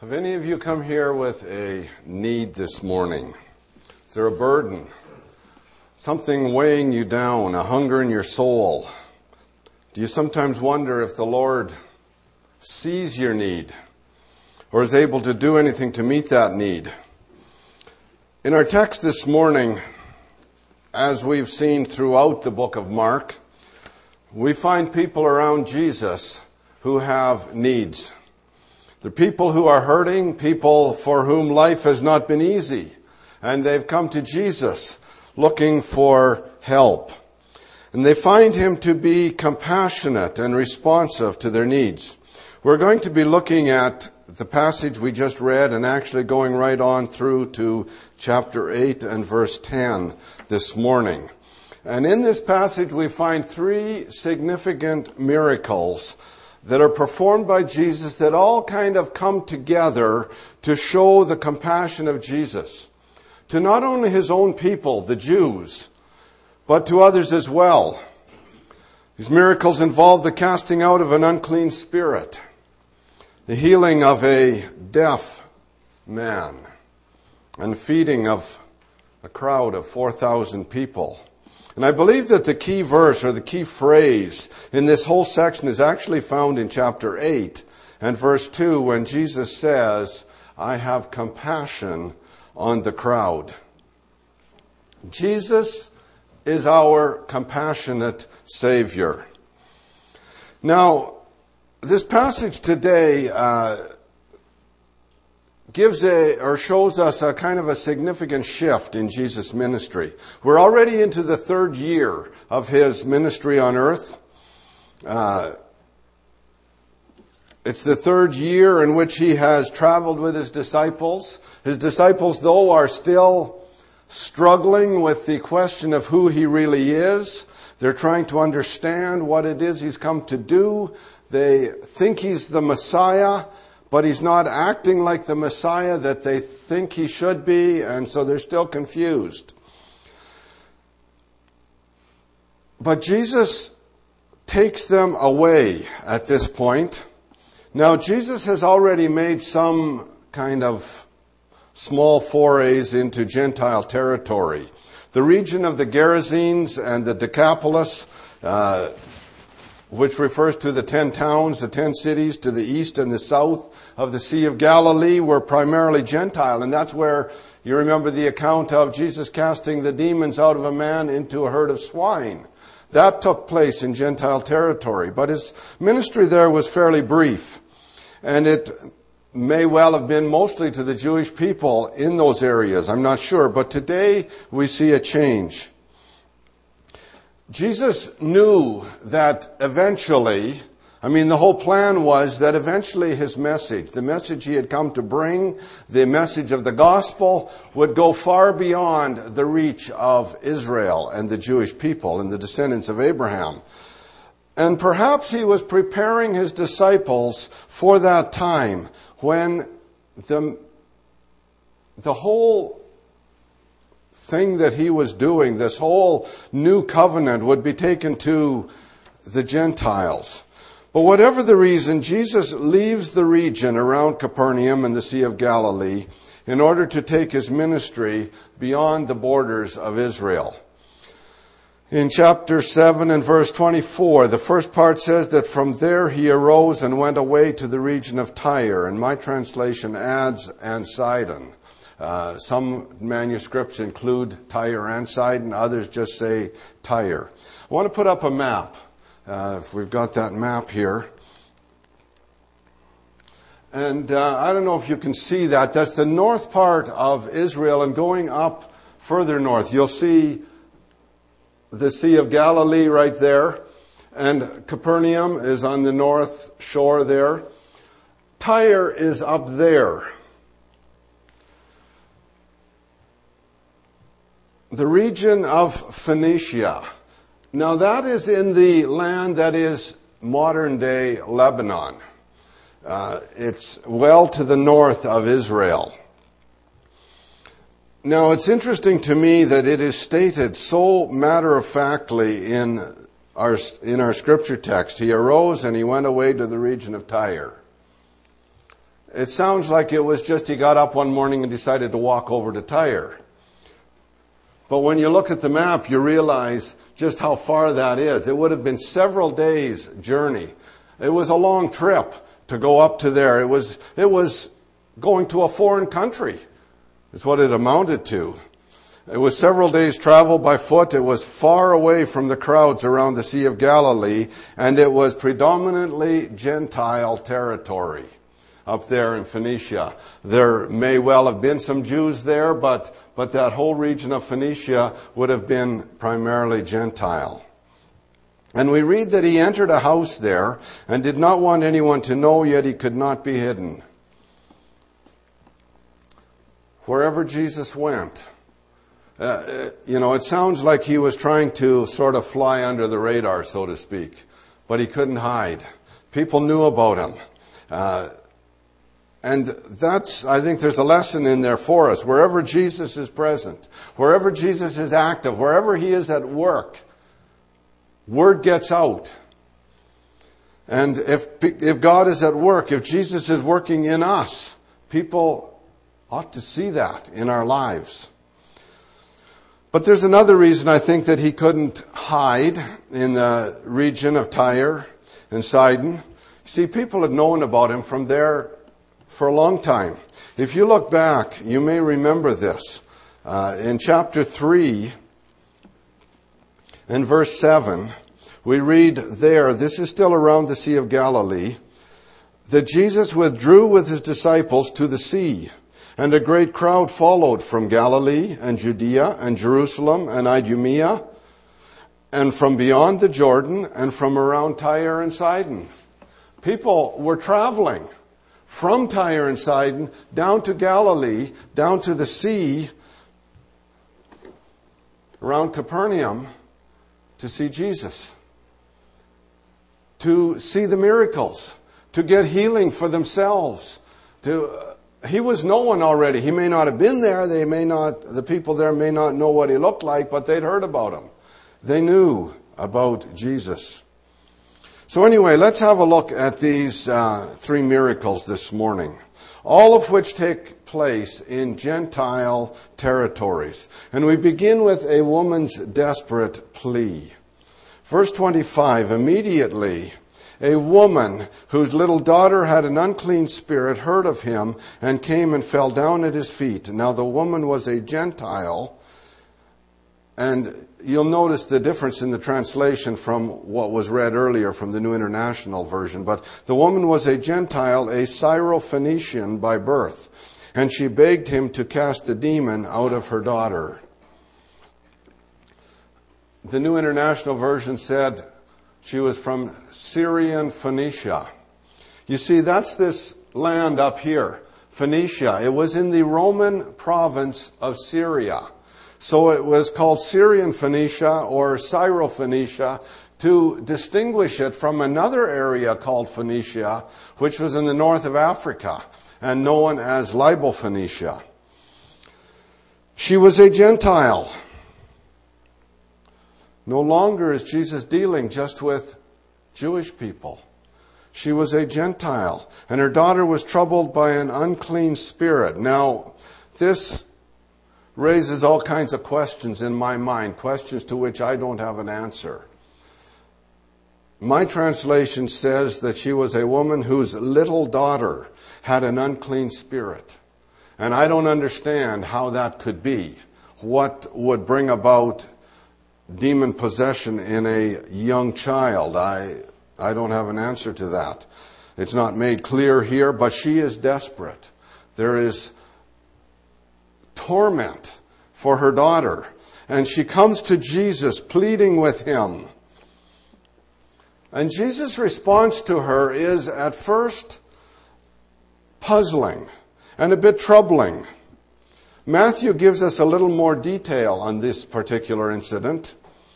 Have any of you come here with a need this morning? Is there a burden? Something weighing you down, a hunger in your soul? Do you sometimes wonder if the Lord sees your need or is able to do anything to meet that need? In our text this morning, as we've seen throughout the book of Mark, we find people around Jesus who have needs. They're people who are hurting, people for whom life has not been easy, and they've come to Jesus looking for help. And they find him to be compassionate and responsive to their needs. We're going to be looking at the passage we just read and actually going right on through to chapter 8 and verse 10 this morning. And in this passage we find three significant miracles that are performed by Jesus that all kind of come together to show the compassion of Jesus to not only his own people, the Jews, but to others as well. These miracles involve the casting out of an unclean spirit, the healing of a deaf man, and feeding of a crowd of 4,000 people. And I believe that the key verse or the key phrase in this whole section is actually found in chapter 8 and verse 2 when Jesus says, "I have compassion on the crowd." Jesus is our compassionate Savior. Now, this passage today shows us a kind of a significant shift in Jesus' ministry. We're already into the third year of his ministry on earth. It's the third year in which he has traveled with his disciples. His disciples, though, are still struggling with the question of who he really is. They're trying to understand what it is he's come to do. They think he's the Messiah, but he's not acting like the Messiah that they think he should be, and so they're still confused. But Jesus takes them away at this point. Now, Jesus has already made some kind of small forays into Gentile territory. The region of the Gerasenes and the Decapolis, which refers to the 10 towns, the 10 cities to the east and the south of the Sea of Galilee, were primarily Gentile. And that's where you remember the account of Jesus casting the demons out of a man into a herd of swine. That took place in Gentile territory. But his ministry there was fairly brief. And it may well have been mostly to the Jewish people in those areas. I'm not sure. But today we see a change. Jesus knew that eventually, the whole plan was that eventually his message, the message he had come to bring, the message of the gospel, would go far beyond the reach of Israel and the Jewish people and the descendants of Abraham. And perhaps he was preparing his disciples for that time when the whole thing that he was doing, this whole new covenant, would be taken to the Gentiles. But whatever the reason, Jesus leaves the region around Capernaum and the Sea of Galilee in order to take his ministry beyond the borders of Israel. In chapter 7 and verse 24, the first part says that from there he arose and went away to the region of Tyre, and my translation adds, and Sidon. Some manuscripts include Tyre and Sidon, others just say Tyre. I want to put up a map, if we've got that map here. And I don't know if you can see that. That's the north part of Israel, and going up further north, you'll see the Sea of Galilee right there, and Capernaum is on the north shore there. Tyre is up there. The region of Phoenicia. Now that is in the land that is modern-day Lebanon. It's well to the north of Israel. Now it's interesting to me that it is stated so matter-of-factly in our scripture text. He arose and he went away to the region of Tyre. It sounds like it was just he got up one morning and decided to walk over to Tyre. But when you look at the map, you realize just how far that is. It would have been several days' journey. It was a long trip to go up to there. It was going to a foreign country. Is what it amounted to. It was several days' travel by foot. It was far away from the crowds around the Sea of Galilee, and it was predominantly Gentile territory up there in Phoenicia. There may well have been some Jews there, but that whole region of Phoenicia would have been primarily Gentile. And we read that he entered a house there and did not want anyone to know, yet he could not be hidden. Wherever Jesus went, it sounds like he was trying to sort of fly under the radar, so to speak, but he couldn't hide. People knew about him. And I think there's a lesson in there for us. Wherever Jesus is present, wherever Jesus is active, wherever he is at work, word gets out. And if God is at work, if Jesus is working in us, people ought to see that in our lives. But there's another reason I think that he couldn't hide in the region of Tyre and Sidon. See, people had known about him from there for a long time. If you look back, you may remember this. In chapter 3 and verse 7, we read there, this is still around the Sea of Galilee, that Jesus withdrew with his disciples to the sea, and a great crowd followed from Galilee and Judea and Jerusalem and Idumea, and from beyond the Jordan and from around Tyre and Sidon. People were traveling from Tyre and Sidon down to Galilee, down to the sea around Capernaum to see Jesus, to see the miracles, to get healing for themselves. He was known already. He may not have been there. The people there may not know what he looked like, but they'd heard about him. They knew about Jesus. So anyway, let's have a look at these 3 miracles this morning, all of which take place in Gentile territories. And we begin with a woman's desperate plea. Verse 25, immediately a woman whose little daughter had an unclean spirit heard of him and came and fell down at his feet. Now the woman was a Gentile, and you'll notice the difference in the translation from what was read earlier from the New International Version. But the woman was a Gentile, a Syrophoenician by birth, and she begged him to cast the demon out of her daughter. The New International Version said she was from Syrian Phoenicia. You see, that's this land up here, Phoenicia. It was in the Roman province of Syria. So it was called Syrian Phoenicia or Syrophoenicia to distinguish it from another area called Phoenicia, which was in the north of Africa and known as Libophoenicia. She was a Gentile. No longer is Jesus dealing just with Jewish people. She was a Gentile, and her daughter was troubled by an unclean spirit. Now, this raises all kinds of questions in my mind, questions to which I don't have an answer. My translation says that she was a woman whose little daughter had an unclean spirit. And I don't understand how that could be. What would bring about demon possession in a young child? I don't have an answer to that. It's not made clear here, but she is desperate. There is torment for her daughter. And she comes to Jesus pleading with him. And Jesus' response to her is at first puzzling and a bit troubling. Matthew gives us a little more detail on this particular incident.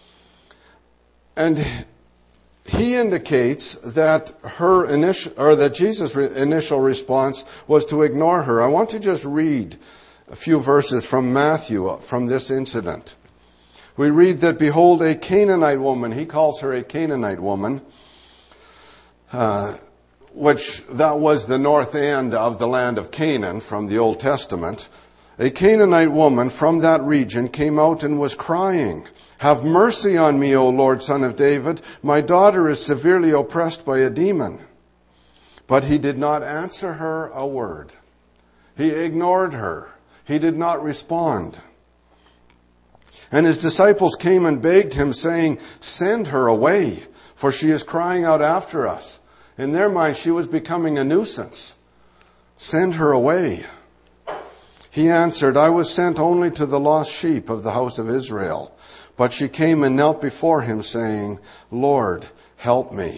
And he indicates that that Jesus' initial response was to ignore her. I want to just read a few verses from Matthew from this incident. We read that, behold, a Canaanite woman, he calls her a Canaanite woman, which that was the north end of the land of Canaan from the Old Testament, a Canaanite woman from that region came out and was crying, "Have mercy on me, O Lord, Son of David. My daughter is severely oppressed by a demon." But he did not answer her a word. He ignored her. He did not respond. And his disciples came and begged him, saying, "Send her away, for she is crying out after us." In their mind, she was becoming a nuisance. Send her away. He answered, "I was sent only to the lost sheep of the house of Israel." But she came and knelt before him, saying, "Lord, help me."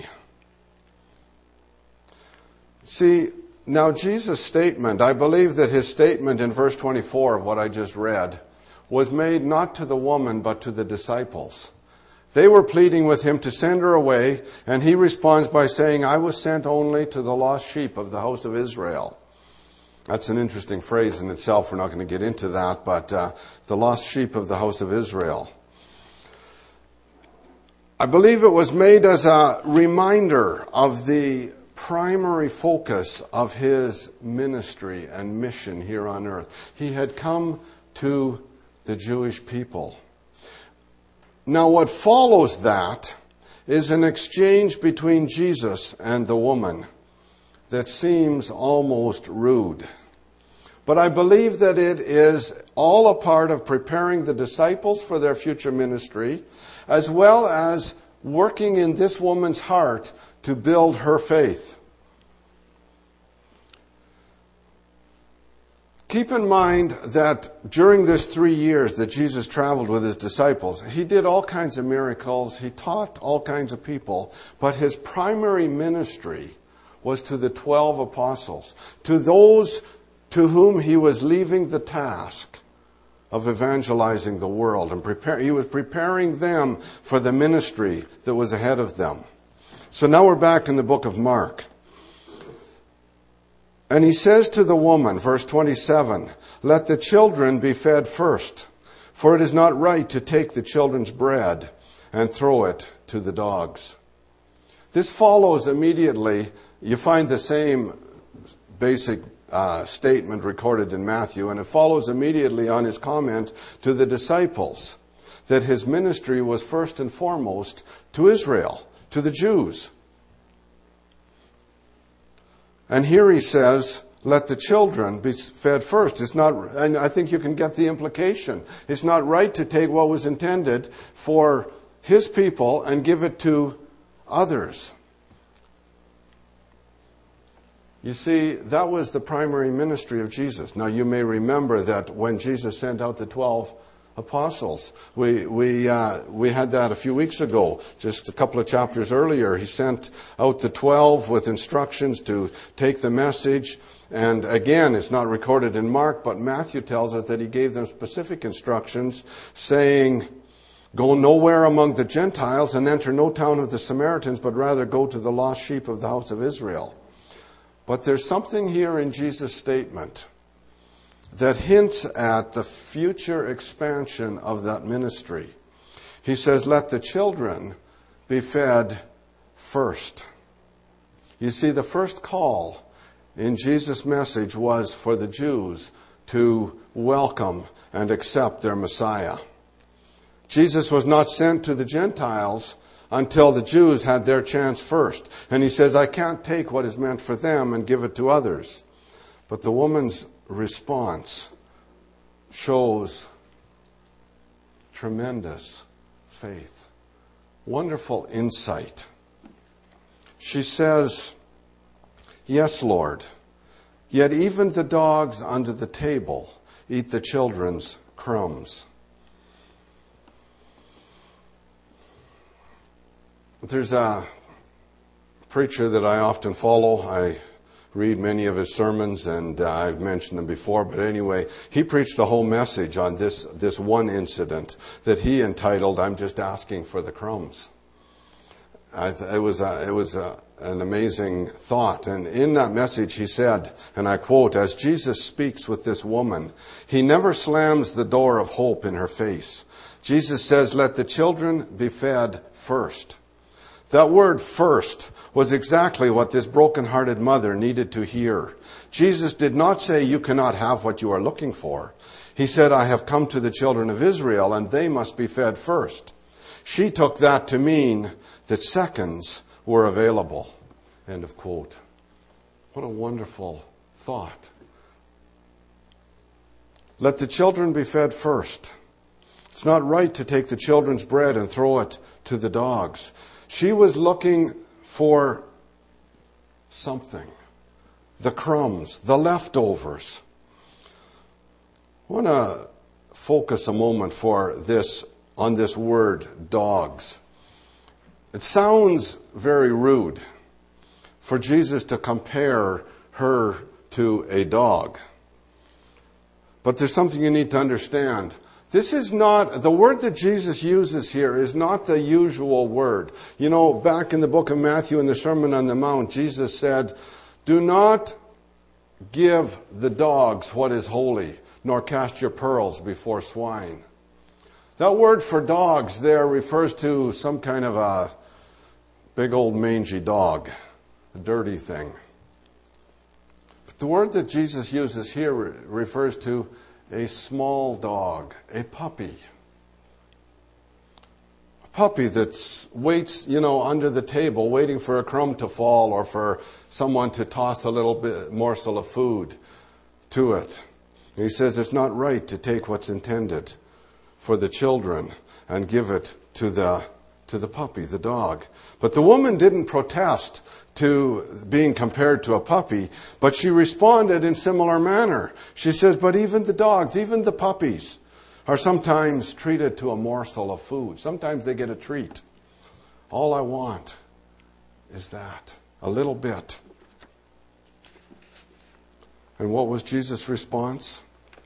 See, now Jesus' statement, I believe that his statement in verse 24 of what I just read, was made not to the woman, but to the disciples. They were pleading with him to send her away, and he responds by saying, "I was sent only to the lost sheep of the house of Israel." That's an interesting phrase in itself. We're not going to get into that, but the lost sheep of the house of Israel. I believe it was made as a reminder of the primary focus of his ministry and mission here on earth. He had come to the Jewish people. Now, what follows that is an exchange between Jesus and the woman that seems almost rude. But I believe that it is all a part of preparing the disciples for their future ministry, as well as working in this woman's heart to build her faith. Keep in mind that during this 3 years that Jesus traveled with his disciples, he did all kinds of miracles, he taught all kinds of people, but his primary ministry was to the 12 apostles, to those to whom he was leaving the task of evangelizing the world. And he was preparing them for the ministry that was ahead of them. So now we're back in the book of Mark. And he says to the woman, verse 27, "Let the children be fed first, for it is not right to take the children's bread and throw it to the dogs." This follows immediately. You find the same basic statement recorded in Matthew, and it follows immediately on his comment to the disciples that his ministry was first and foremost to Israel, to the Jews. And here he says, "Let the children be fed first." It's not, and I think you can get the implication. It's not right to take what was intended for his people and give it to others. You see, that was the primary ministry of Jesus. Now, you may remember that when Jesus sent out the 12 apostles, we had that a few weeks ago, just a couple of chapters earlier. He sent out the 12 with instructions to take the message. And again, it's not recorded in Mark, but Matthew tells us that he gave them specific instructions, saying, "Go nowhere among the Gentiles and enter no town of the Samaritans, but rather go to the lost sheep of the house of Israel." But there's something here in Jesus' statement that hints at the future expansion of that ministry. He says, "Let the children be fed first." You see, the first call in Jesus' message was for the Jews to welcome and accept their Messiah. Jesus was not sent to the Gentiles until the Jews had their chance first. And he says, "I can't take what is meant for them and give it to others." But the woman's response shows tremendous faith, wonderful insight. She says, "Yes, Lord, yet even the dogs under the table eat the children's crumbs." There's a preacher that I often follow. I read many of his sermons, and I've mentioned them before. But anyway, he preached the whole message on this one incident that he entitled, "I'm Just Asking for the Crumbs." It was an amazing thought. And in that message he said, and I quote, "As Jesus speaks with this woman, he never slams the door of hope in her face. Jesus says, 'Let the children be fed first.'" That word "first" was exactly what this broken-hearted mother needed to hear. Jesus did not say, you cannot have what you are looking for. He said, I have come to the children of Israel, and they must be fed first. She took that to mean that seconds were available. End of quote. What a wonderful thought. Let the children be fed first. It's not right to take the children's bread and throw it to the dogs. She was looking for something. The crumbs, the leftovers. I want to focus a moment on this word, dogs. It sounds very rude for Jesus to compare her to a dog. But there's something you need to understand. This is not, the word that Jesus uses here is not the usual word. You know, back in the book of Matthew in the Sermon on the Mount, Jesus said, do not give the dogs what is holy, nor cast your pearls before swine. That word for dogs there refers to some kind of a big old mangy dog, a dirty thing. But the word that Jesus uses here refers to a small dog, a puppy. A puppy that waits, under the table, waiting for a crumb to fall or for someone to toss a little bit morsel of food to it. And he says it's not right to take what's intended for the children and give it to the puppy, the dog. But the woman didn't protest to being compared to a puppy, but she responded in similar manner. She says, but even the dogs, even the puppies are sometimes treated to a morsel of food. Sometimes they get a treat. All I want is that, a little bit. And what was Jesus' response?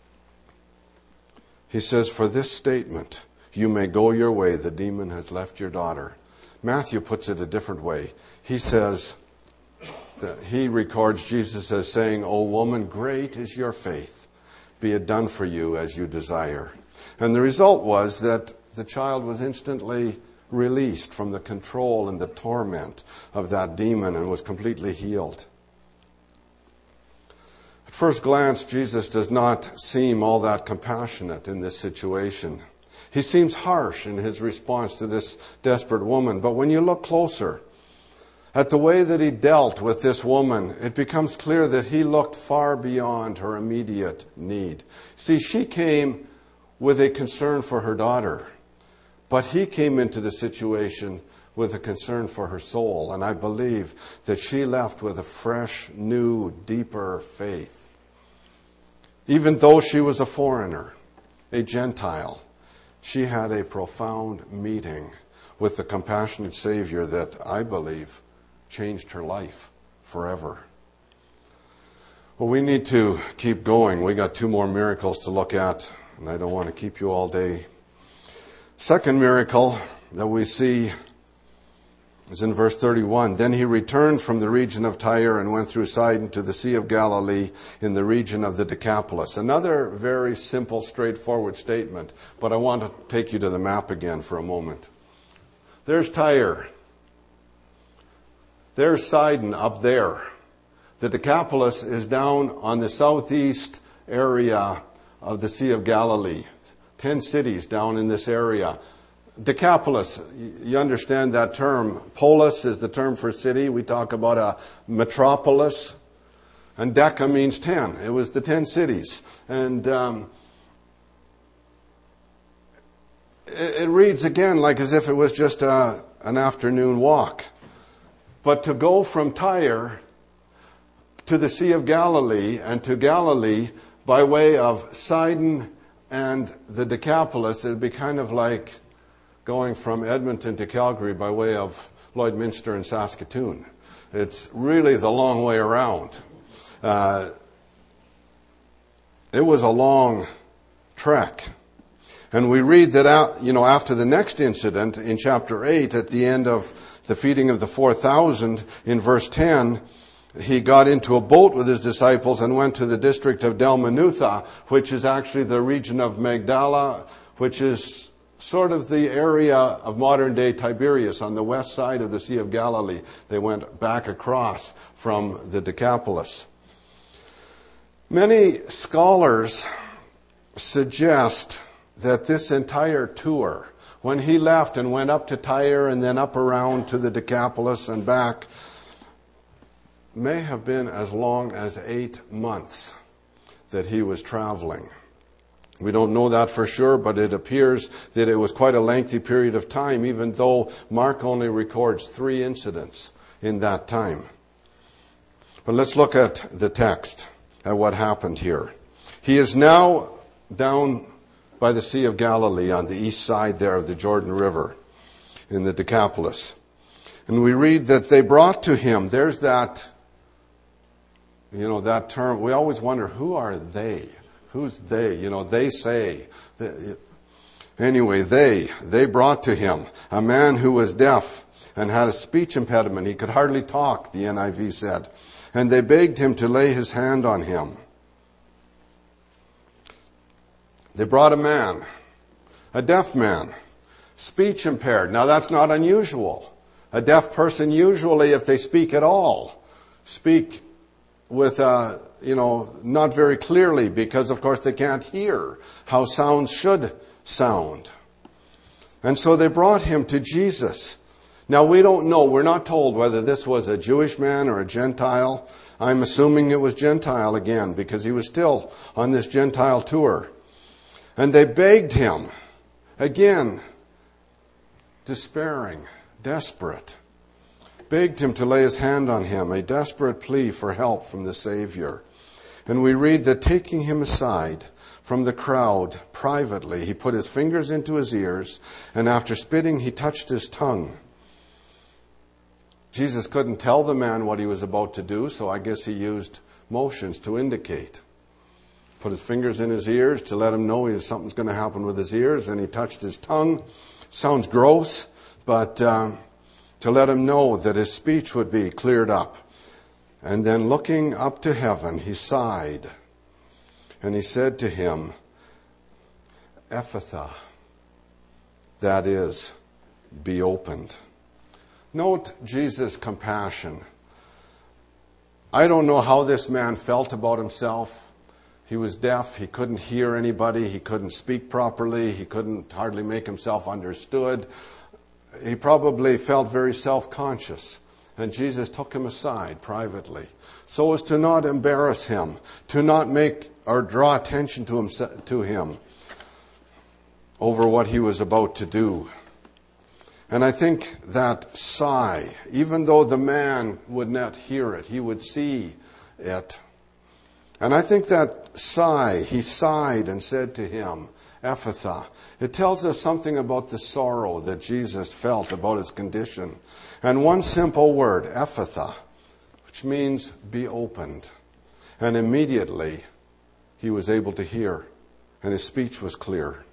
He says, for this statement, you may go your way, the demon has left your daughter. Matthew puts it a different way. He says, that he records Jesus as saying, O woman, great is your faith. Be it done for you as you desire. And the result was that the child was instantly released from the control and the torment of that demon and was completely healed. At first glance, Jesus does not seem all that compassionate in this situation. He seems harsh in his response to this desperate woman. But when you look closer at the way that he dealt with this woman, it becomes clear that he looked far beyond her immediate need. See, she came with a concern for her daughter, but he came into the situation with a concern for her soul. And I believe that she left with a fresh, new, deeper faith. Even though she was a foreigner, a Gentile, she had a profound meeting with the compassionate Savior that I believe changed her life forever. Well, we need to keep going. We got 2 more miracles to look at, and I don't want to keep you all day. Second miracle that we see is in verse 31. Then he returned from the region of Tyre and went through Sidon to the Sea of Galilee in the region of the Decapolis. Another very simple, straightforward statement, but I want to take you to the map again for a moment. There's Tyre. There's Sidon up there. The Decapolis is down on the southeast area of the Sea of Galilee. 10 cities down in this area. Decapolis, you understand that term. Polis is the term for city. We talk about a metropolis. And Deca means 10. It was the 10 cities. And it reads again like as if it was just an afternoon walk. But to go from Tyre to the Sea of Galilee and to Galilee by way of Sidon and the Decapolis, it would be kind of like going from Edmonton to Calgary by way of Lloydminster and Saskatoon. It's really the long way around. It was a long trek. And we read that after the next incident in chapter 8, at the end of the feeding of the 4,000, in verse 10, he got into a boat with his disciples and went to the district of Dalmanutha, which is actually the region of Magdala, which is sort of the area of modern-day Tiberias on the west side of the Sea of Galilee. They went back across from the Decapolis. Many scholars suggest that this entire tour, when he left and went up to Tyre and then up around to the Decapolis and back, may have been as long as 8 months that he was traveling. We don't know that for sure, but it appears that it was quite a lengthy period of time, even though Mark only records 3 incidents in that time. But let's look at the text, at what happened here. He is now down by the Sea of Galilee on the east side there of the Jordan River in the Decapolis. And we read that they brought to him, there's that, that term. We always wonder, who are they? Who's they? They say. Anyway, they brought to him a man who was deaf and had a speech impediment. He could hardly talk, the NIV said. And they begged him to lay his hand on him. They brought a man, a deaf man, speech impaired. Now that's not unusual. A deaf person usually, if they speak at all, speak with, not very clearly, because of course they can't hear how sounds should sound. And so they brought him to Jesus. Now we don't know, we're not told whether this was a Jewish man or a Gentile. I'm assuming it was Gentile again, because he was still on this Gentile tour. And they begged him, again, despairing, desperate, begged him to lay his hand on him, a desperate plea for help from the Savior. And we read that taking him aside from the crowd privately, he put his fingers into his ears, and after spitting, he touched his tongue. Jesus couldn't tell the man what he was about to do, so I guess he used motions to indicate. Put his fingers in his ears to let him know something's going to happen with his ears, and he touched his tongue. Sounds gross, but to let him know that his speech would be cleared up. And then looking up to heaven, he sighed, and he said to him, Ephphatha, that is, be opened. Note Jesus' compassion. I don't know how this man felt about himself. He was deaf. He couldn't hear anybody. He couldn't speak properly. He couldn't hardly make himself understood. He probably felt very self-conscious. And Jesus took him aside privately so as to not embarrass him, to not make or draw attention to him over what he was about to do. And I think that sigh, even though the man would not hear it, he would see it. And I think that sigh, he sighed and said to him, Ephphatha. It tells us something about the sorrow that Jesus felt about his condition. And one simple word, Ephphatha, which means be opened. And immediately he was able to hear, and his speech was clear.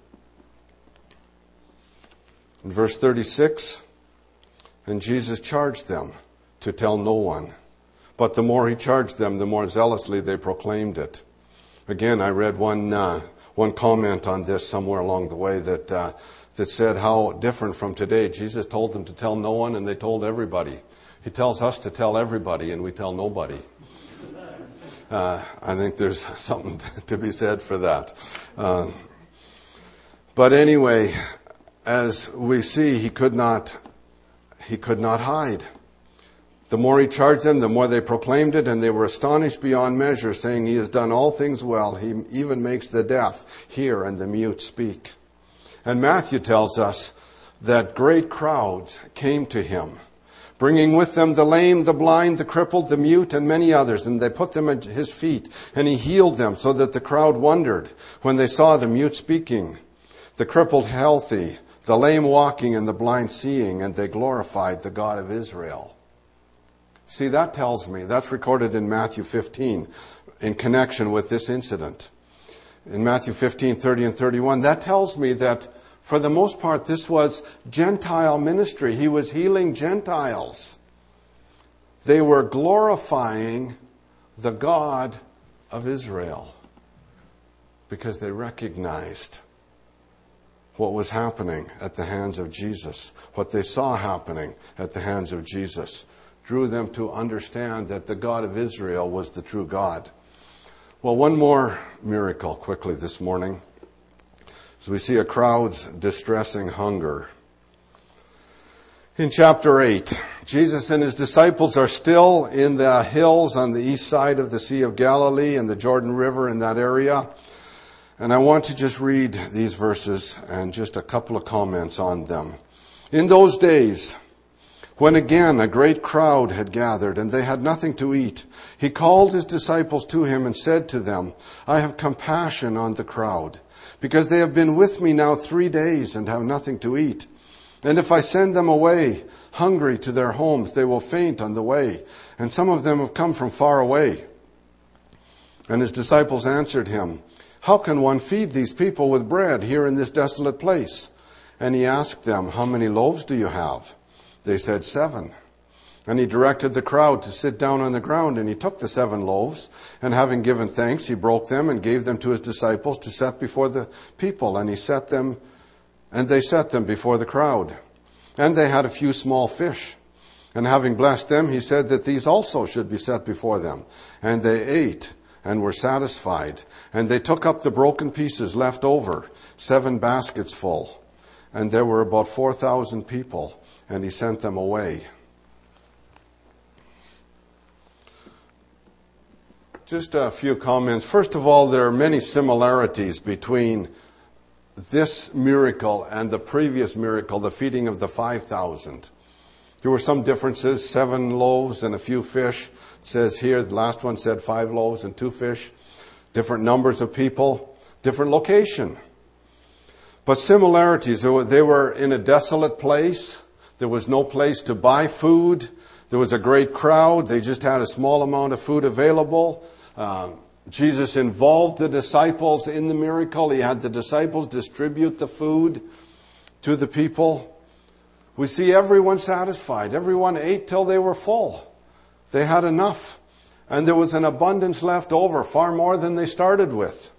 In verse 36, and Jesus charged them to tell no one. But the more he charged them, the more zealously they proclaimed it. Again, I read one comment on this somewhere along the way that said how different from today. Jesus told them to tell no one, and they told everybody. He tells us to tell everybody, and we tell nobody. I think there's something to be said for that. But anyway, as we see, he could not hide. The more he charged them, the more they proclaimed it, and they were astonished beyond measure, saying, He has done all things well. He even makes the deaf hear and the mute speak. And Matthew tells us that great crowds came to him, bringing with them the lame, the blind, the crippled, the mute, and many others. And they put them at his feet, and he healed them, so that the crowd wondered when they saw the mute speaking, the crippled healthy, the lame walking, and the blind seeing, and they glorified the God of Israel. See, that tells me, that's recorded in Matthew 15 in connection with this incident. In Matthew 15, 30 and 31, that tells me that for the most part this was Gentile ministry. He was healing Gentiles. They were glorifying the God of Israel because they recognized what was happening at the hands of Jesus, what they saw happening at the hands of Jesus, drew them to understand that the God of Israel was the true God. Well, one more miracle quickly this morning. So we see a crowd's distressing hunger. In chapter 8, Jesus and his disciples are still in the hills on the east side of the Sea of Galilee and the Jordan River in that area. And I want to just read these verses and just a couple of comments on them. In those days, when again a great crowd had gathered and they had nothing to eat, he called his disciples to him and said to them, I have compassion on the crowd, because they have been with me now 3 days and have nothing to eat. And if I send them away hungry to their homes, they will faint on the way. And some of them have come from far away. And his disciples answered him, how can one feed these people with bread here in this desolate place? And he asked them, how many loaves do you have? They said, 7. And he directed the crowd to sit down on the ground, and he took the 7 loaves, and having given thanks, he broke them and gave them to his disciples to set before the people. And they set them before the crowd. And they had a few small fish. And having blessed them, he said that these also should be set before them. And they ate and were satisfied. And they took up the broken pieces left over, 7 baskets full. And there were about 4,000 people, and he sent them away. Just a few comments. First of all, there are many similarities between this miracle and the previous miracle, the feeding of the 5,000. There were some differences, 7 loaves and a few fish. It says here, the last one said 5 loaves and 2 fish. Different numbers of people, different location. But similarities, they were in a desolate place. There was no place to buy food. There was a great crowd. They just had a small amount of food available. Jesus involved the disciples in the miracle. He had the disciples distribute the food to the people. We see everyone satisfied. Everyone ate till they were full. They had enough. And there was an abundance left over, far more than they started with.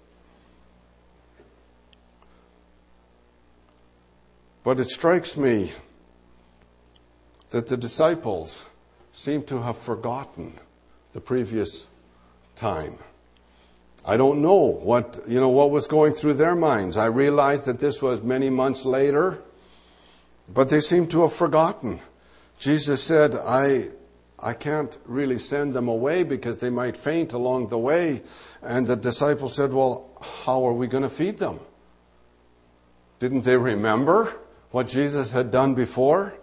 But it strikes me that the disciples seem to have forgotten the previous time. I don't know what was going through their minds. I realize that this was many months later, but they seem to have forgotten. Jesus said, I can't really send them away because they might faint along the way. And the disciples said, well, how are we going to feed them? Didn't they remember what Jesus had done before?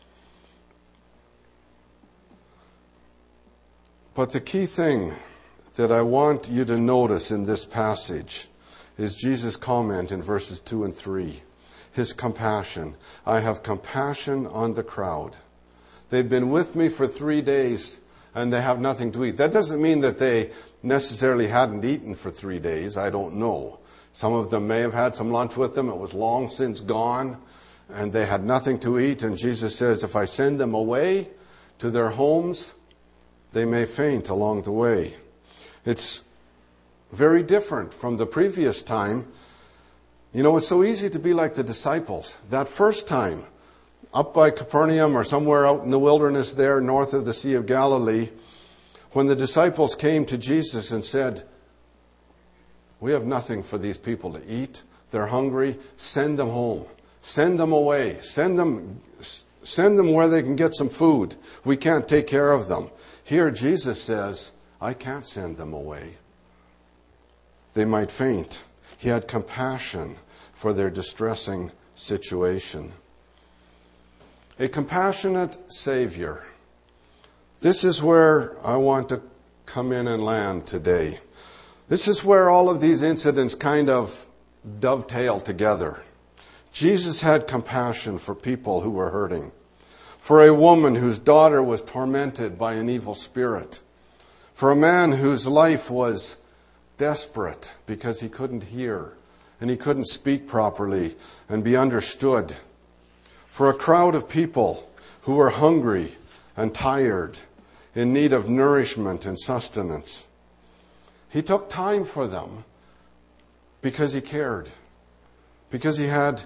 But the key thing that I want you to notice in this passage is Jesus' comment in verses 2 and 3. His compassion. I have compassion on the crowd. They've been with me for 3 days and they have nothing to eat. That doesn't mean that they necessarily hadn't eaten for 3 days. I don't know. Some of them may have had some lunch with them. It was long since gone and they had nothing to eat. And Jesus says, if I send them away to their homes, they may faint along the way. It's very different from the previous time. It's so easy to be like the disciples. That first time, up by Capernaum or somewhere out in the wilderness there north of the Sea of Galilee, when the disciples came to Jesus and said, we have nothing for these people to eat. They're hungry. Send them home. Send them away. Send them where they can get some food. We can't take care of them. Here Jesus says, I can't send them away. They might faint. He had compassion for their distressing situation. A compassionate Savior. This is where I want to come in and land today. This is where all of these incidents kind of dovetail together. Jesus had compassion for people who were hurting. For a woman whose daughter was tormented by an evil spirit. For a man whose life was desperate because he couldn't hear and he couldn't speak properly and be understood. For a crowd of people who were hungry and tired, in need of nourishment and sustenance. He took time for them because he cared, because he had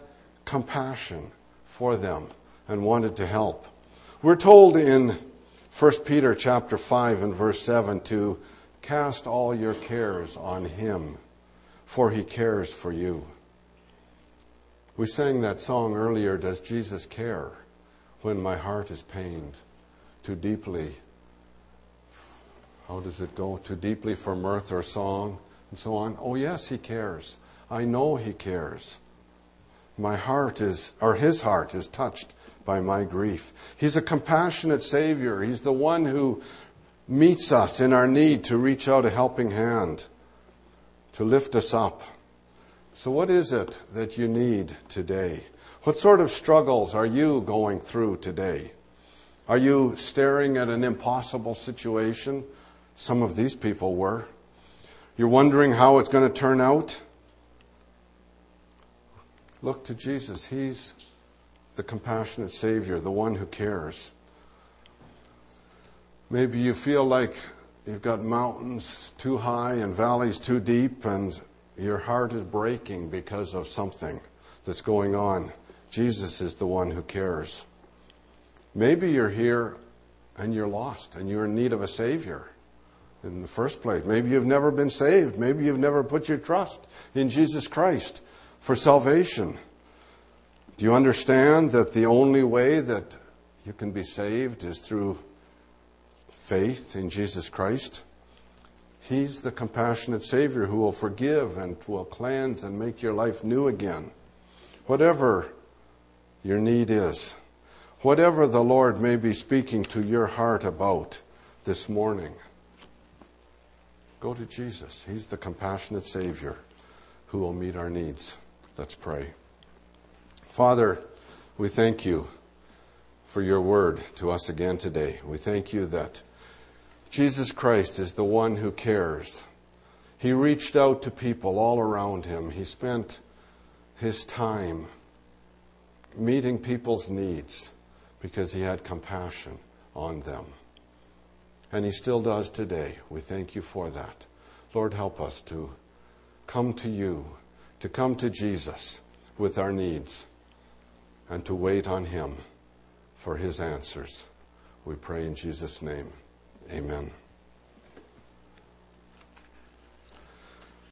compassion for them and wanted to help. We're told in 1 Peter chapter 5 and verse 7 to cast all your cares on Him, for He cares for you. We sang that song earlier, Does Jesus Care? When my heart is pained too deeply. How does it go? Too deeply for mirth or song and so on. Oh yes, He cares. I know He cares. My heart is, or His heart is touched by my grief. He's a compassionate Savior. He's the one who meets us in our need to reach out a helping hand, to lift us up. So what is it that you need today? What sort of struggles are you going through today? Are you staring at an impossible situation? Some of these people were. You're wondering how it's going to turn out? Look to Jesus. He's the compassionate Savior, the one who cares. Maybe you feel like you've got mountains too high and valleys too deep and your heart is breaking because of something that's going on. Jesus is the one who cares. Maybe you're here and you're lost and you're in need of a Savior in the first place. Maybe you've never been saved. Maybe you've never put your trust in Jesus Christ for salvation. Do you understand that the only way that you can be saved is through faith in Jesus Christ? He's the compassionate Savior who will forgive and will cleanse and make your life new again. Whatever your need is, whatever the Lord may be speaking to your heart about this morning, go to Jesus. He's the compassionate Savior who will meet our needs. Let's pray. Father, we thank you for your word to us again today. We thank you that Jesus Christ is the one who cares. He reached out to people all around him. He spent his time meeting people's needs because he had compassion on them. And he still does today. We thank you for that. Lord, help us to come to you, to come to Jesus with our needs, and to wait on him for his answers. We pray in Jesus' name. Amen.